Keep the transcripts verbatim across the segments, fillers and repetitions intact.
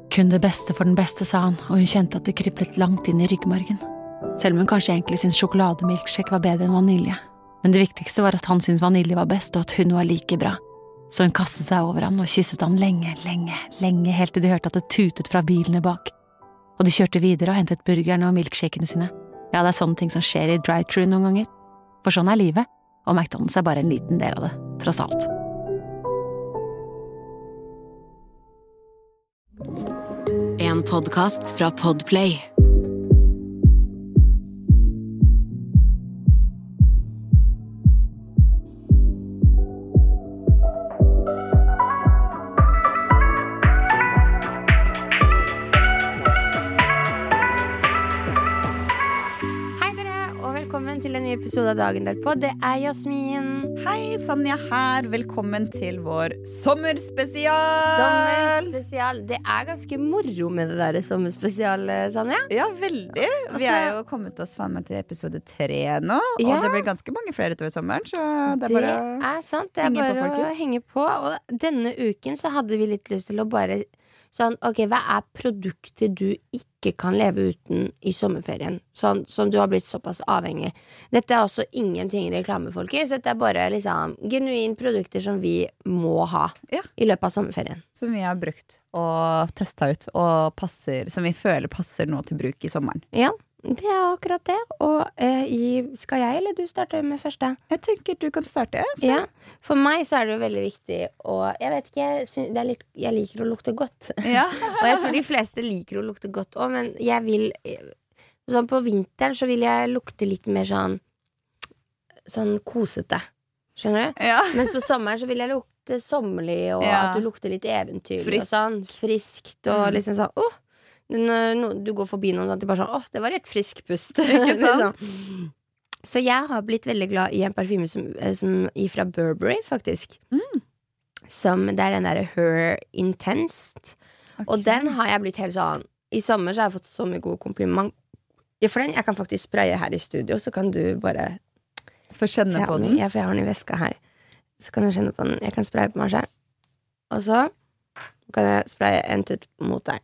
Kun det beste for den beste, sa han, og hun kjente at det kriblet langt inn i ryggmargen. Selv om hun kanskje egentlig syntes sjokolademilkshake var bedre enn vanilje. Men det viktigste var at han syntes vanilje var best, og at hun var like bra. Så hun kastet seg over han og kysset han lenge, lenge, lenge, helt til de hørte at det tutet fra bilene bak. Og de kjørte videre og hentet burgerne og milkshakene sine. Ja, det er sånne ting som skjer i drive-thru noen ganger. For sånn er livet, og McDonald's er bare en liten del av det, tross alt. En podcast fra Podplay. Til en ny episode av Dagen derpå. Det er Jasmin. Hei, Sanja her. Velkommen til vår sommerspesial. Sommerspesial. Det er ganske moro med det der sommerspesial, Sanja. Ja, veldig. Vi er jo kommet oss faen meg til episode tre nå. Ja. Og det blir ganske mange flere utover sommeren, så det er det bare er sant. Det er henge bare på, å henge på. Og denne uken så hadde vi litt lyst til å bare sånn, ok, hva er produkter du ikke kan leve uten i sommerferien? Sånn, som du har blitt såpass avhengig. Dette er også ingenting reklame, folkens. Dette er bare liksom genuin produkter som vi må ha Ja. i løpet av sommerferien. som vi har brukt og testet ut, og passer, som vi føler passer nå til bruk i sommeren. Ja, det er akkurat det. Og eh, i, skal jeg eller du starte med første? Jeg tenker du kan starte. Så. Ja, for meg så er det jo veldig viktig. Og jeg vet ikke, jeg, synes, det er litt, jeg liker å lukte godt. Ja. Og jeg tror de fleste liker å lukte godt også, men jeg vil sånn på vinteren så vil jeg lukte litt mer sånn sånn kosete. Skjønner du? Ja. Mens på sommeren så vil jeg lukte sommerlig, og Ja. at du lukter litt eventyrlig Frisk. og sånn. Friskt og Mm. liksom sånn åh, når no, du går forbi noen og du bare sånn åh, det var et frisk pust. Ikke sant? Liksom. Så jeg har blitt veldig glad i en parfyme som, som fra Burberry, faktisk. Mm. Som det er den der Her Intense. Og Ok. den har jeg blitt helt sånn. I sommer så har jeg fått så mye gode kompliment. Ja, for den, jeg kan faktisk spraye her i studio, så kan du bare Få kjenne se på om- den. Ja, for jeg har den i veska her. Så kan du kjenne på den. Jeg kan spraye på meg selv. Og så kan jeg spraye en tutt mot deg.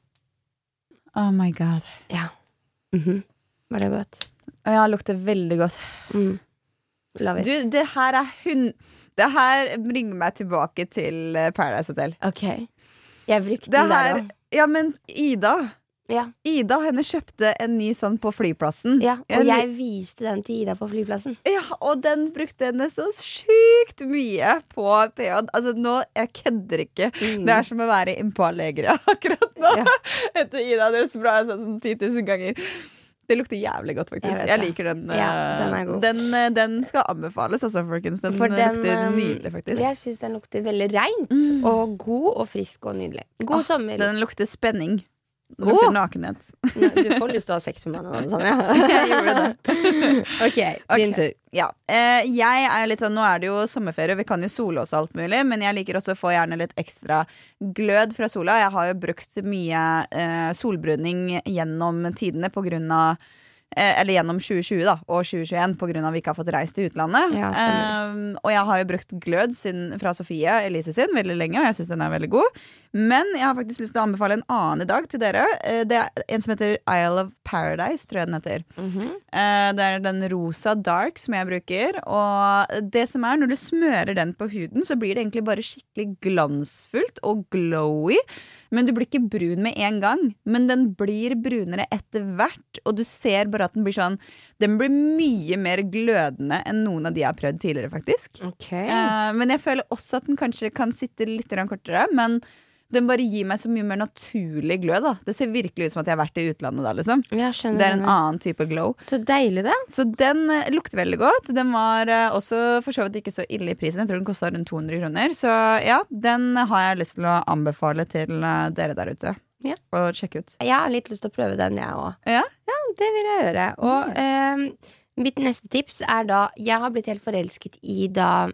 Oh my god. Ja. Mhm. Var det godt? Ja, lukter veldig godt. Mm. Love it. Du, det her er hun Det her bringer meg tilbake til eh, Paradise Hotel. Ok. Jeg brukte Det den der her, også. ja, men Ida Ja. Ida, henne kjøpte en ny sånn på flyplassen. Ja, og Jeg- jeg viste den til Ida på flyplassen. Ja, og den brukte henne så sykt mye på P J. Altså nå, jeg kødder ikke. Mm. Det er som å være innpå Allegria akkurat nå. Ja. Etter Ida hadde spraye sånn ti tusen ganger. Det lukter jævlig godt, faktisk. Jeg Jeg, vet det. liker den. Ja, eh, den er god. Den, eh, den skal anbefales, altså, folkens. Den, For den, lukter um, nydelig, faktisk. Jeg synes den lukter veldig reint Mm. og god og frisk og nydelig. God Ah, sommer. Den lukter spenning. Den lukter Åh! nakenhet. Du får lyst til å ha sex med meg nå, sånn, ja. Jeg gjorde det. Ok, din Ok. tur. Ja, eh, jeg er litt sånn, nå er det jo sommerferie, vi kan jo sole oss alt mulig, men jeg liker også å få gjerne litt ekstra glød fra sola. Jeg har jo brukt mye eh, solbruning gjennom tidene på grunn av eh, eller gjennom tjue tjue da, og tjue tjueen på grunn av vi ikke har fått reist til utlandet. Ja, um, og jeg har jo brukt glød sin, fra Sofie Elise sin veldig lenge, og jeg synes den er veldig god. Men jeg har faktisk lyst til å anbefale en annen i dag til dere. Eh, Det er en som heter Isle of Paradise, tror jeg den heter. Mhm. Eh, Det er den rosa dark som jeg bruker. Og det som er, når du smører den på huden, så blir det egentlig bare skikkelig glansfullt og glowy. Men du blir ikke brun med en gang. Men den blir brunere etter hvert, og du ser bare at den blir sånn Den blir mye mer glødende enn noen av de jeg har prøvd tidligere, faktisk. Ok. Eh, men jeg føler også at den kanskje kan sitte litt grann kortere. Men den bare gir meg så mye mer naturlig glød, da. Det ser virkelig ut som at jeg har vært i utlandet da, liksom. Ja, skjønner. Det er en skjønner. annen type glow. Så deilig det. Så den eh, lukter veldig godt. Den var eh, også for så vidt ikke så ille i prisen. Jeg tror den kostet rundt to hundre kroner. Så ja, den har jeg lyst til å anbefale til eh, dere der ute. Ja. Og sjekke ut. Jeg har litt lyst til å prøve den, jeg også. Ja? Ja, det vil jeg gjøre. Og eh, mitt neste tips er da Jeg har blitt helt forelsket i da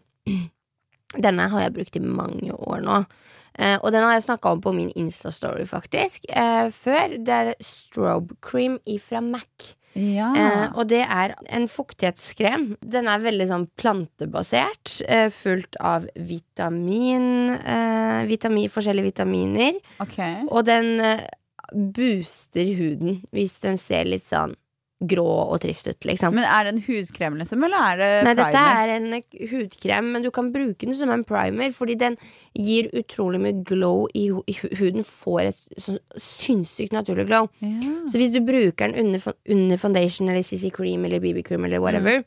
Denne har jeg brukt i mange år nå. Eh, og den har jeg snakket om på min Insta-story, faktisk. Eh, før. Det er Strobe Cream fra MAC. Ja. Eh, og det er en fuktighetskrem. Den er veldig sånn plantebasert, eh, fullt av vitamin, eh, vitamin forskjellige vitaminer. ok. Og den eh, booster huden hvis den ser litt sånn grå og trist ut, liksom. Men er det en hudkrem, liksom, eller er det Nei, primer? dette er en hudkrem, men du kan bruke den som en primer, fordi den gir utrolig mye glow i, hu- i hu- huden, får et sånn sinnssykt naturlig glow. Ja. Så hvis du bruker den under, fo- under foundation eller C C cream eller B B cream eller whatever,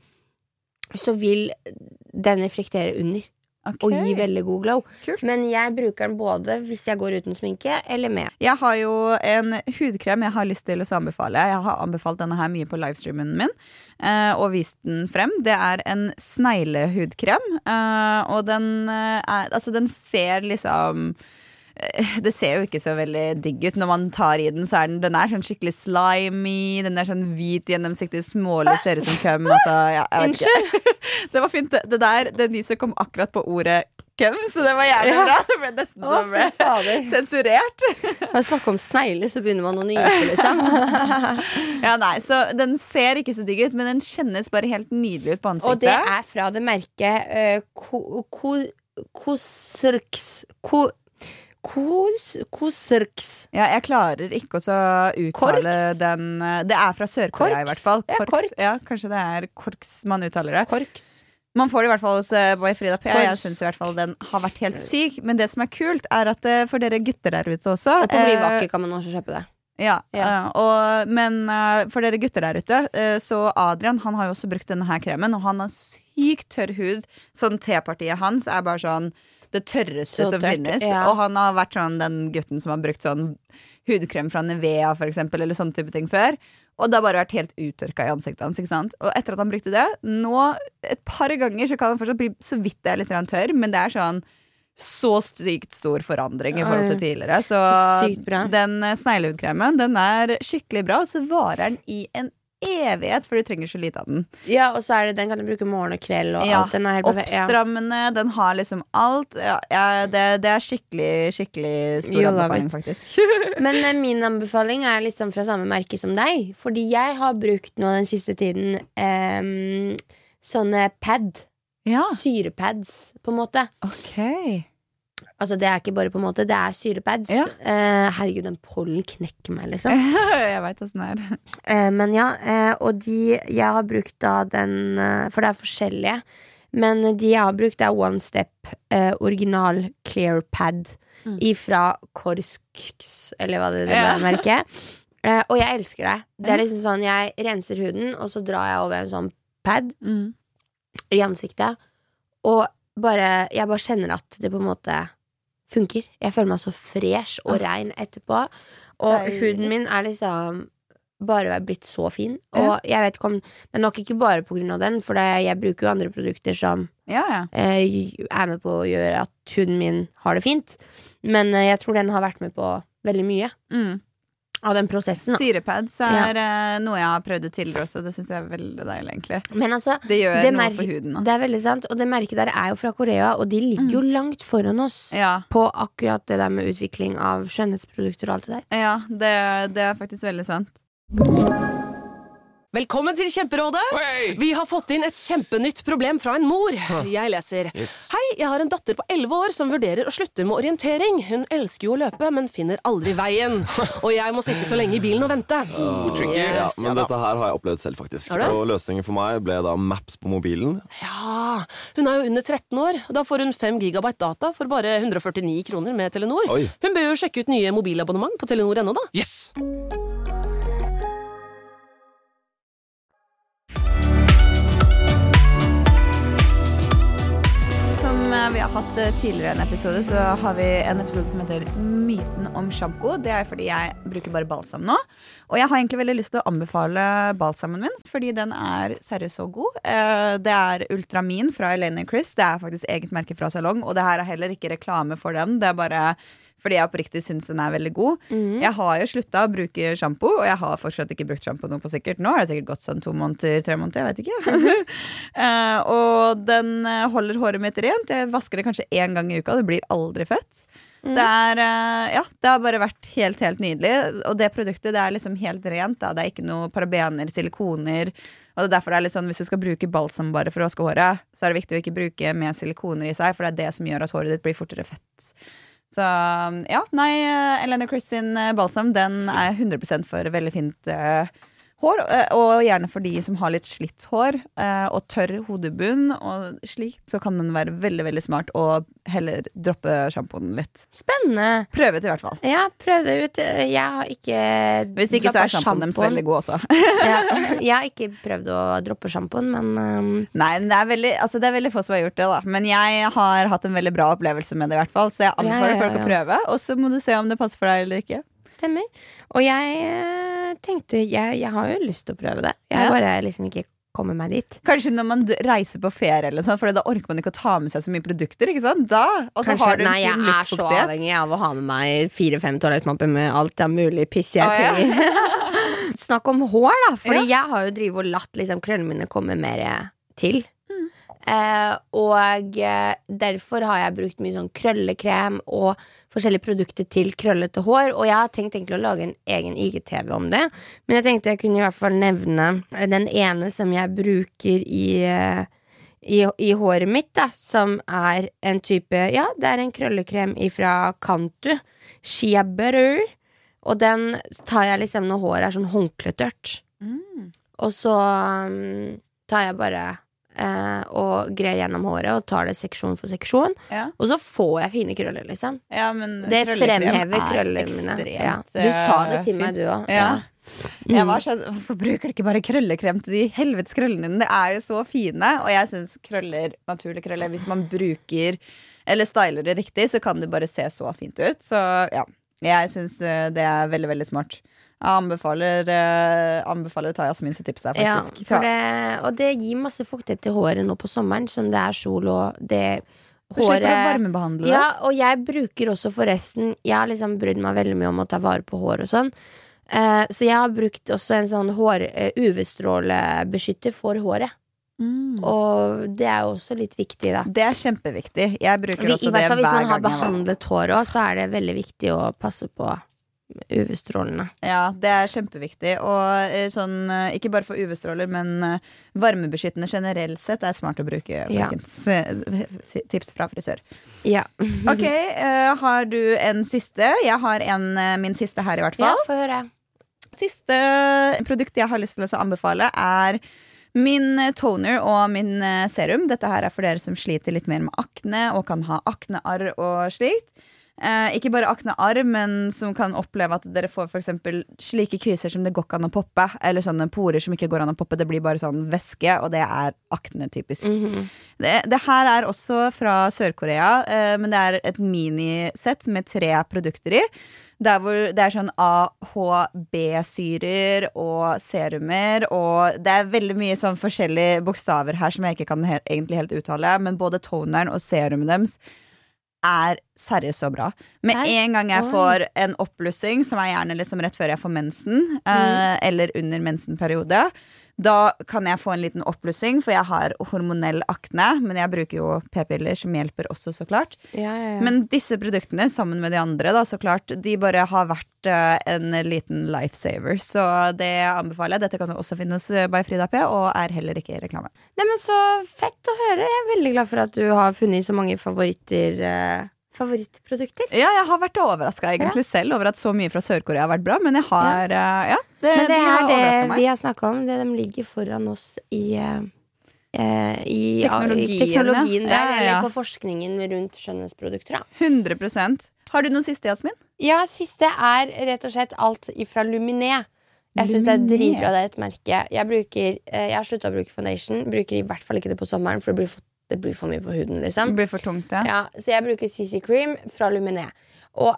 så vil den reflektere under Ok. og gi veldig god glow. Kult. Men jeg bruker den både hvis jeg går uten sminke eller med. Jeg har jo en hudkrem jeg har lyst til å anbefale. Jeg har anbefalt denne her mye på livestreamen min eh, og vist den frem. Det er en sneglehudkrem, eh, og den, eh, er, altså, den ser liksom eh, det ser jo ikke så veldig digg ut. Når man tar i den, så er den, den er sånn skikkelig slimy. Den er sånn hvit, gjennomsiktig, smålig, ser ut som køm. Altså, ja, jeg vet ikke. Det var fint. Det, det der, det nyset kom akkurat på ordet køm, så det var jævlig Ja. bra. Det ble nesten Å, som ble for fader. sensurert. Når jeg snakker om snegler, så begynner man å nyse, liksom. Ja, nei, så den ser ikke så digg ut, men den kjennes bare helt nydelig ut på ansiktet. Og det er fra det merket uh, ko, ko, Kosrks ko, Kos, Kosrks Ja, jeg klarer ikke å så uttale Korks? den eh, Det er fra Sør-Korea i Korks? hvert fall. Ja, korks. Ja, kanskje det er korks man uttaler det. Korks. Man får det i hvert fall hos uh, Boy Frida P. Jeg Korks. synes i hvert fall den har vært helt syk. Men det som er kult, er at uh, for dere gutter der ute også Og på eh, Blyvakke kan man også kjøpe det. Ja, Ja. eh, og, men eh, for dere gutter der ute, eh, så Adrian han har jo også brukt denne her kremen, og han har sykt tørr hud. Sånn tepartiet hans er bare sånn det tørreste Så som tørt, finnes. ja. Og han har vært sånn den gutten som har brukt sånn hudkrem fra Nivea for eksempel, eller sånne type ting før. Og det har bare vært helt uttørka i ansiktet hans. Ikke sant? Og etter at han brukte det, nå et par ganger så kan han fortsatt bli så vidt det er litt grann tørr, men det er sånn så sykt stor forandring i forhold til tidligere. Så Sykt bra. den eh, sneglehudkremen, den er skikkelig bra, og så varer den i en evighet, for du trenger så lite av den. Ja, og så er det den kan du bruke morgen og kveld og Ja, alt. Den er helt perfekt. Ja. Oppstrammende, den har liksom alt. Ja, ja, det, det er skikkelig, skikkelig stor You love anbefaling, it. faktisk. Men eh, min anbefaling er litt sånn fra samme merke som deg. Fordi jeg har brukt nå den siste tiden em, sånne pad. Ja, Syrepads, på en måte. ok. Altså det er ikke bare på en måte, det er syrepads. Ja. Eh, herregud, den pollen knekker meg, liksom. Jeg vet hvordan det er. Eh, men ja, eh, og de jeg har brukt da den eh, for det er forskjellige. Men de jeg har brukt, er One Step eh, original clear pad Mm. ifra Korsks, eller hva det, det Ja. er merket. Eh, og jeg elsker det. Det er liksom sånn, jeg renser huden, og så drar jeg over en sånn pad Mm. i ansiktet, og bare, jeg bare kjenner at det på en måte funker. Jeg føler meg så fresh og rein etterpå. Og Deilig. huden min er liksom bare blitt så fin. Ja. Og jeg vet ikke om det er nok ikke bare på grunn av den, for det, jeg bruker jo andre produkter som Ja, ja. eh, er med på å gjøre at huden min har det fint. Men eh, jeg tror den har vært med på veldig mye Mm. av den prosessen. Da. Syrepads er eh, noe jeg har prøvd ut tidligere også. Det synes jeg er veldig deilig, egentlig. Men altså, Det gjør det noe merke- for huden. Da. det er veldig sant. Og det merket der er jo fra Korea, og de ligger jo langt foran oss. Ja, På akkurat det der med utvikling av skjønnhetsprodukter og alt det der. ja det, det er faktisk veldig sant. Velkommen til Kjemperådet! Hei! Vi har fått inn et kjempenytt problem fra en mor. Jeg leser. Yes. Hei, jeg har en datter på elleve år som vurderer å slutte med orientering. Hun elsker jo å løpe, men finner aldri veien. Og jeg må sitte så lenge i bilen og vente. Tricky. Ja, Yes, men ja da. dette her har jeg opplevd selv, faktisk. Har du? Og løsningen for meg ble da Maps på mobilen. Ja, hun er jo under tretten år. Da får hun fem gigabyte data for bare hundre og førtini kroner med Telenor. Oi. Hun bør jo sjekke ut nye mobilabonnement på Telenor ennå, da. Yes! Som eh, vi har hatt eh, tidligere i en episode, så har vi en episode som heter Myten om shampoo. Det er fordi jeg bruker bare balsam nå. Og jeg har egentlig veldig lyst til å anbefale balsamen min, fordi den er seriøst så god. Eh, Det er Ultramin fra Elaine Chris. Det er faktisk eget merke fra Salong, og det her er heller ikke reklame for den. Det er bare fordi jeg oppriktig syns den er veldig god. Jeg har jo slutta å bruke shampoo, og jeg har fortsatt ikke brukt shampoo nå på sikkert. Nå har det sikkert gått sånn to måneder, tre måneder, jeg vet ikke. Eh, og den eh, holder håret mitt rent. Jeg vasker det kanskje én gang i uka, det blir aldri fett. Det er, eh, ja, det har bare vært helt, helt nydelig. Og det produktet det er liksom helt rent. Da. Det er ikke noe parabener, silikoner. Og det er derfor det er litt sånn, hvis du skal bruke balsam bare for å vaske håret, så er det viktig å ikke bruke med silikoner i seg, for det er det som gjør at håret ditt blir fortere fett. Så ja, nei, Elena Chris sin balsam, den er hundre prosent for veldig fint uh, hår, uh, og gjerne for de som har litt slitt hår uh, og tørr hodebunn og slik, så kan den være veldig, veldig smart og heller droppe shampooen litt. Spennende. Prøv det i hvert fall. Ja, prøv det ut. Jeg har ikke Hvis ikke så er shampooen deres veldig god også. ja, jeg har ikke prøvd å droppe shampooen, men um... Nei, det er, veldig, altså det er veldig få som har gjort det da. Men jeg har hatt en veldig bra opplevelse med det i hvert fall, så jeg anbefaler ja, ja, ja, ja. folk å prøve. Og så må du se om det passer for deg eller ikke. Stemmer. Og jeg tenkte, jeg, jeg har jo lyst til å prøve det. Jeg har ja. bare liksom ikke kommet meg dit. Kanskje når man reiser på ferie eller sånn, for da orker man ikke å ta med seg så mye produkter, ikke sant? Da, og så har du en nei, fin luftfuktighet. Jeg er så avhengig av å ha med meg fire-fem toalettmapper med alt det mulig piss jeg ah, trenger. Ja. Snakk om hår da, fordi ja. jeg har jo drivet og latt liksom krøllene mine komme mer til. Mm. Eh, og eh, derfor har jeg brukt mye sånn krøllekrem og forskjellige produkter til krøllete hår. Og jeg har tenkt egentlig å lage en egen I G T V om det. Men jeg tenkte jeg kunne i hvert fall nevne den ene som jeg bruker i, i, i håret mitt, da, som er en type, ja, det er en krøllekrem fra Cantu, Shea Butter. Og den tar jeg liksom når håret er sånn håndkletørt. Mm. Og så um, tar jeg bare Uh, og greier gjennom håret og tar det seksjon for seksjon ja. Og så får jeg fine krøller liksom ja, men det fremhever krøllene mine ja. Du sa det til meg du også ja. Ja. Mm. Jeg var sånn, hvorfor bruker du ikke bare krøllekrem til de helvetes krøllene dine? Det er jo så fine. Og jeg synes krøller, naturlige krøller, hvis man bruker eller styler det riktig, så kan det bare se så fint ut. Så ja, jeg synes det er veldig, veldig smart. Jeg anbefaler, uh, anbefaler å ta Jasmin sitt tips der, faktisk. Ja, for det, og det gir masse fuktighet til håret nå på sommeren, som det er sol og det så håret, slipper du å varmebehandle det. Ja, og jeg bruker også forresten, jeg har liksom brydd meg veldig mye om å ta vare på hår og sånn. Uh, så jeg har brukt også en sånn hår, uh, U V-strålebeskytter for håret. Mm. Og det er jo også litt viktig da. Det er kjempeviktig. Jeg bruker Vi, også det hver gang. I hvert fall hvis man har behandlet håret også, så er det veldig viktig å passe på U V-strålene. Ja, det er kjempeviktig. Og sånn, ikke bare for U V-stråler, men varmebeskyttende generelt sett er smart å bruke. Ja. Tips fra frisør. Ja. Ok, uh, har du en siste? Jeg har en, min siste her i hvert fall. Ja, få høre. Siste produkt jeg har lyst til å anbefale er min toner og min serum. Dette her er for dere som sliter litt mer med akne og kan ha aknearr og slikt. Eh, ikke bare aknearr, men som kan oppleve at dere får for eksempel slike kviser som det går ikke an å poppe, eller sånne porer som ikke går an å poppe. Det blir bare sånn væske, og det er akne typisk. Mm-hmm. det, det her er også fra Sør-Korea, eh, men det er et minisett med tre produkter i. Der hvor det er sånn A H B-syrer og serumer, og det er veldig mye sånn forskjellige bokstaver her som jeg ikke kan he- egentlig helt uttale, men både toneren og serumet deres er seriøst så bra. Med en gang jeg får en oppblussing, som er gjerne liksom rett før jeg får mensen, mm. eh, eller under mensenperiode, da kan jeg få en liten oppblussing, for jeg har hormonell akne, men jeg bruker jo p-piller som hjelper også, så klart. Ja, ja, ja. Men disse produktene, sammen med de andre, da, så klart, de bare har vært uh, en liten lifesaver. Så det anbefaler jeg. Dette kan du også finne hos By Frida P, og er heller ikke reklame. Nei, men så fett å høre. Jeg er veldig glad for at du har funnet så mange favoritter. Uh favorittprodukter. Ja, jeg har vært overrasket egentlig ja. selv over at så mye fra Sør-Korea har vært bra, men jeg har, ja, uh, ja det, men det de er det vi har snakket om, det de ligger foran oss i, uh, i teknologien, i teknologien der, ja, ja. eller på forskningen rundt skjønnhetsprodukter. Da. hundre prosent. Har du noen siste, Jasmin? Ja, siste er rett og slett alt ifra Luminé. Jeg synes det er dritbra, det er et merke. Jeg, bruker, uh, jeg har sluttet å bruke foundation, bruker i hvert fall ikke det på sommeren, for det blir for Det blir for mye på huden, liksom. Det blir for tungt, ja. ja så jeg bruker C C Cream fra Luminé. Og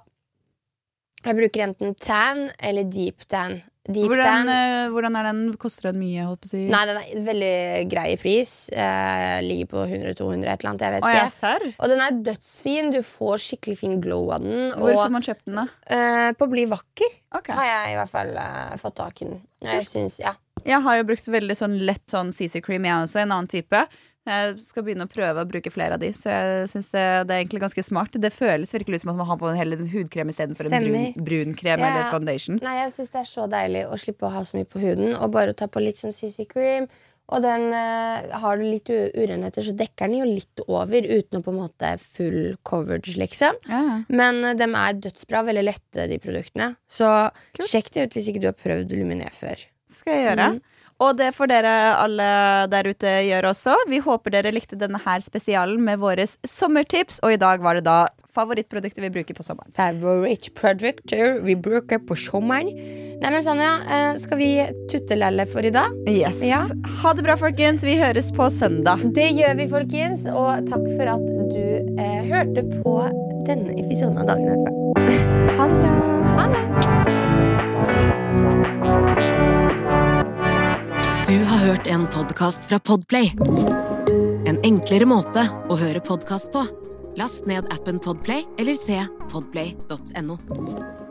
jeg bruker enten tan eller deep tan. Deep hvordan, tan. Uh, hvordan er den? Koster den mye, holdt på å si? Nei, den er veldig grei i pris. Uh, ligger på hundre til to hundre, et eller annet, jeg vet oh, ikke. Jeg ser. Og den er dødsfin. Du får skikkelig fin glow av den. Hvor og, får man kjøpt den, da? Uh, på Bli Vakker okay. har jeg i hvert fall uh, fått tak i den. Jeg synes, ja. Jeg har jo brukt veldig sånn lett sånn C C Cream, jeg også, en annen type. Jeg skal begynne å prøve å bruke flere av de. Så jeg synes det er egentlig ganske smart. Det føles virkelig ut som at man har på en hel hudkrem i stedet for en brun, brun krem ja. Eller foundation. Nei, jeg synes det er så deilig å slippe å ha så mye på huden, og bare ta på litt sånn C C Cream Og den eh, har du litt u- urenheter, så dekker den jo litt over, uten å på en måte full coverage, liksom. Ja. Men eh, de er dødsbra, veldig lette, de produktene. Så sjekk det ut hvis ikke du har prøvd Luminé før. Skal jeg gjøre. Mhm. Og det får dere alle der ute gjøre også. Vi håper dere likte denne her spesialen med våres sommertips. Og i dag var det da favorittprodukter vi bruker på sommeren. Favorittprodukter vi bruker på sommeren. Nei, men Sanja, eh, skal vi tuttelelle for i dag? Yes. Ja. Ha det bra, folkens. Vi høres på søndag. Det gjør vi, folkens. Og takk for at du eh, hørte på denne episoden av Dagen herfra. Ha det bra. Ha det! Du har hørt en podcast fra Podplay. En enklere måte å høre podcast på. Last ned appen Podplay eller se podplay punktum no.